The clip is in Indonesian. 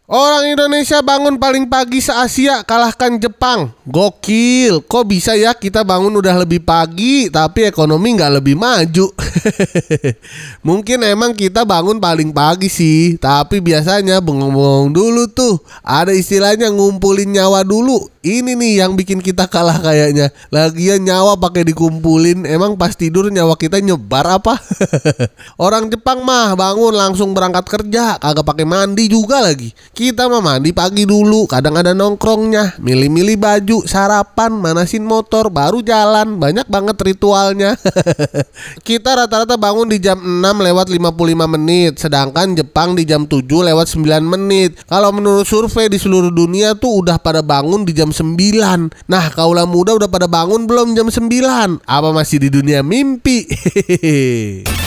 Orang Indonesia bangun paling pagi se-Asia, kalahkan Jepang. Gokil, kok bisa ya kita bangun udah lebih pagi tapi ekonomi nggak lebih maju? Mungkin emang kita bangun paling pagi sih, tapi biasanya bengong-bengong dulu tuh. Ada istilahnya ngumpulin nyawa dulu. Ini nih yang bikin kita kalah kayaknya. Lagian nyawa pakai dikumpulin, emang pas tidur nyawa kita nyebar apa? Orang Jepang mah bangun langsung berangkat kerja, kagak pakai mandi juga lagi. Kita mah mandi pagi dulu, kadang ada nongkrongnya, milih-milih baju, sarapan, manasin motor, baru jalan. Banyak banget ritualnya. Kita rata-rata bangun di jam 6:55, sedangkan Jepang di jam 7:09. Kalau menurut survei di seluruh dunia tuh udah pada bangun di jam 9. Nah, kaula muda udah pada bangun belum jam 9? Apa masih di dunia mimpi?